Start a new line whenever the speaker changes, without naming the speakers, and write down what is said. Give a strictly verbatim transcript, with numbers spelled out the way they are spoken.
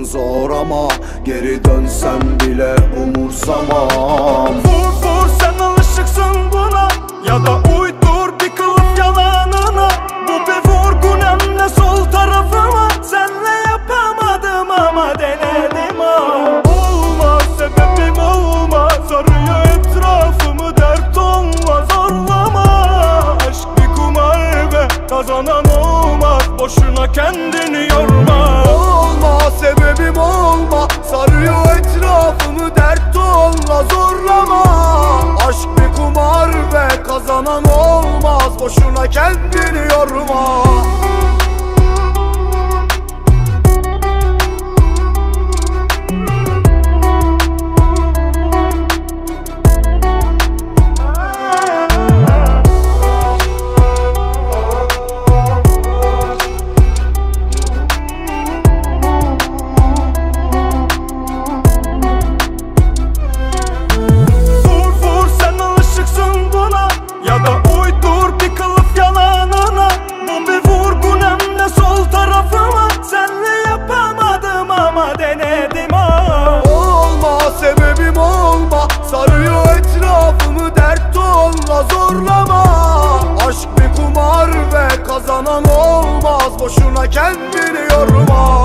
zor ama geri dönsem bile umursamam.
Vur vur sen alışıksın buna, ya da uydur bir kılıf yalanına. Bu bir vurgun hem de sol tarafıma. Senle yapamadım ama denedim ha. Olmaz sebebim olmaz, sarıyor etrafımı dert olmaz, zorlama. Aşk bir kumar ve kazanan olmaz, boşuna kendini yorma.
Olma sebebim olma, sarıyor etrafımı dert olma, zorlama. Aşk bir kumar ve kazanan olmaz, boşuna kendini yorma. Sarıyor etrafımı dert olma, zorlama. Aşk bir kumar ve kazanan olmaz, boşuna kendini yorma.